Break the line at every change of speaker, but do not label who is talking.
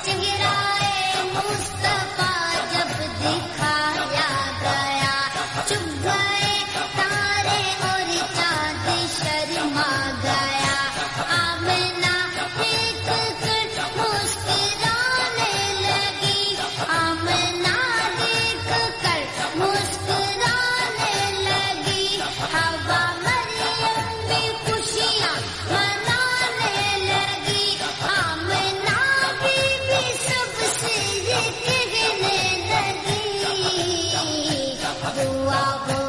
चेहराए मुस्तफा जब दिखाया गया, चुप गए तारे और चांद शर्मा गया। आमिना देख कर मुस्कुराने लगी, आमिना देख कर मुस्कुराने लगी। हवा मरियम भी खुशियाँ मनाने लगी, आमिना बीबी सबसे ये कहने लगी, दुआ